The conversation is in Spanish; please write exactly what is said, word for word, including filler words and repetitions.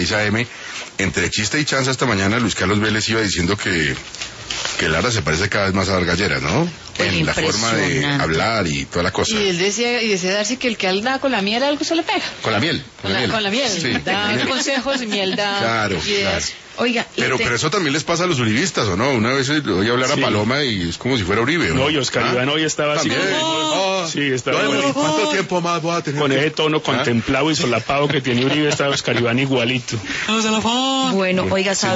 seis A M. Entre chiste y chanza esta mañana, Luis Carlos Vélez iba diciendo que, que Lara se parece cada vez más a Vargas Lleras, ¿no? Pues en la forma de hablar y toda la cosa. Y él decía, y decía Darcy que el que anda con la miel algo se le pega. Con la miel. Con, con, la, miel. con la miel. Sí, da miel. Consejos y miel da claro, ideas. Claro. Oiga, pero, te... pero eso también les pasa a los uribistas, ¿o no? Una vez oí hablar sí. a Paloma y es como si fuera Uribe. No, no y Oscar ¿Ah? Iván hoy estaba así. Oh, sí, estaba no, igualito. ¿Cuánto tiempo más voy a tener? Con ese tono ¿Ah? contemplado y solapado que tiene Uribe, estaba Oscar Iván igualito. Bueno, oiga,